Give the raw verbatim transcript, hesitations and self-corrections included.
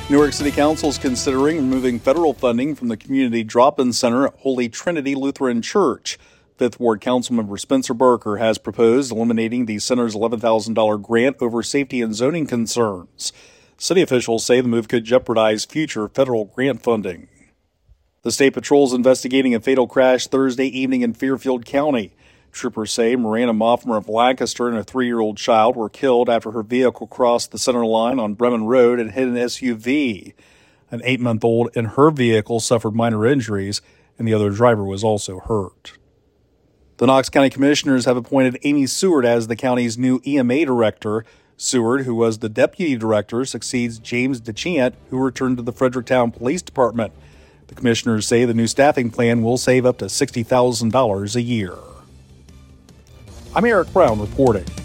Newark City Council is considering removing federal funding from the Community Drop-In Center at Holy Trinity Lutheran Church. Fifth Ward Councilmember Spencer Barker has proposed eliminating the center's eleven thousand dollars grant over safety and zoning concerns. City officials say the move could jeopardize future federal grant funding. The State Patrol is investigating a fatal crash Thursday evening in Fairfield County. Troopers say Miranda Moffmer of Lancaster and a three-year-old child were killed after her vehicle crossed the center line on Bremen Road and hit an S U V. An eight-month-old in her vehicle suffered minor injuries, and the other driver was also hurt. The Knox County Commissioners have appointed Amy Seward as the county's new E M A director. Seward, who was the deputy director, succeeds James DeChant, who returned to the Fredericktown Police Department. The commissioners say the new staffing plan will save up to sixty thousand dollars a year. I'm Eric Brown reporting.